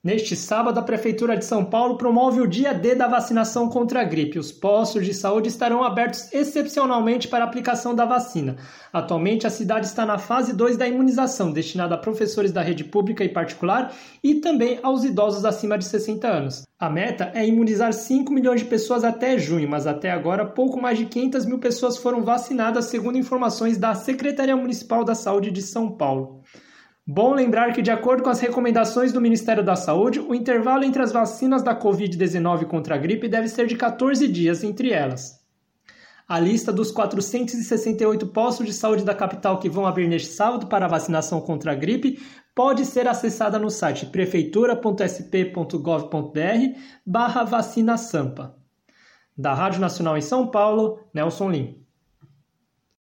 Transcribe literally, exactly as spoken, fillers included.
Neste sábado, a Prefeitura de São Paulo promove o Dia D da vacinação contra a gripe. Os postos de saúde estarão abertos excepcionalmente para a aplicação da vacina. Atualmente, a cidade está na fase dois da imunização, destinada a professores da rede pública e particular e também aos idosos acima de sessenta anos. A meta é imunizar cinco milhões de pessoas até junho, mas até agora pouco mais de quinhentas mil pessoas foram vacinadas, segundo informações da Secretaria Municipal da Saúde de São Paulo. Bom lembrar que, de acordo com as recomendações do Ministério da Saúde, o intervalo entre as vacinas da covid dezenove contra a gripe deve ser de quatorze dias entre elas. A lista dos quatrocentos e sessenta e oito postos de saúde da capital que vão abrir neste sábado para a vacinação contra a gripe pode ser acessada no site prefeitura ponto s p ponto gov ponto b r barra vacina sampa. Da Rádio Nacional em São Paulo, Nelson Lim.